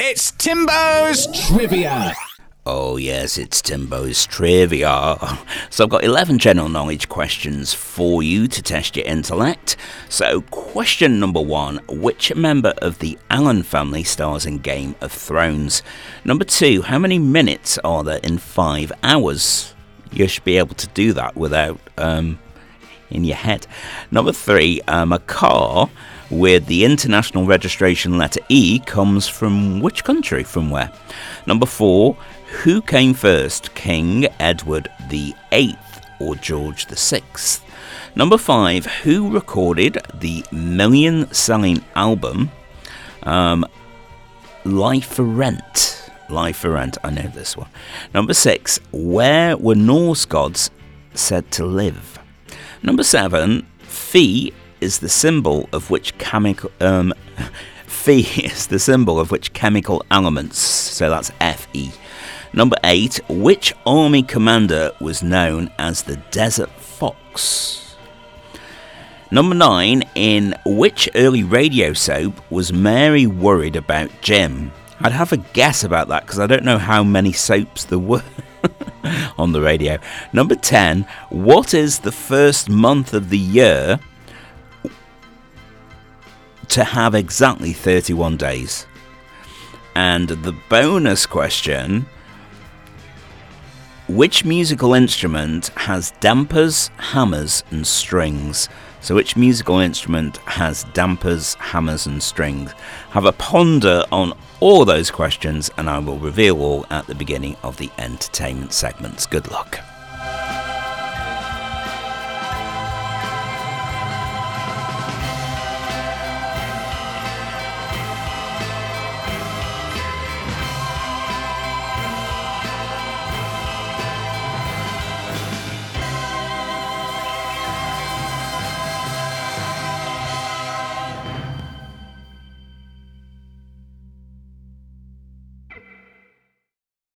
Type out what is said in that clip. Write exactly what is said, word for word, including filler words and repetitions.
It's Timbo's Trivia. Oh yes, it's Timbo's Trivia. So I've got eleven general knowledge questions for you to test your intellect. So question number one, which member of the Allen family stars in Game of Thrones? Number two, how many minutes are there in five hours? You should be able to do that without um in your head. Number three, um, a car with the international registration letter E comes from which country? From where? Number four, who came first, King Edward the Eighth or George the Sixth? Number five, who recorded the million-selling album um, Life for Rent? Life for Rent, I know this one. Number six, where were Norse gods said to live? Number seven, Phi is the symbol of which chemical um, Phi is the symbol of which chemical elements? So that's F E. Number eight, which army commander was known as the Desert Fox? Number nine, in which early radio soap was Mary worried about Jim? I'd have a guess about that because I don't know how many soaps there were on the radio. Number ten, what is the first month of the year to have exactly thirty-one days? And the bonus question, which musical instrument has dampers, hammers and strings? So which musical instrument has dampers, hammers and strings? Have a ponder on all those questions and I will reveal all at the beginning of the entertainment segments. Good luck.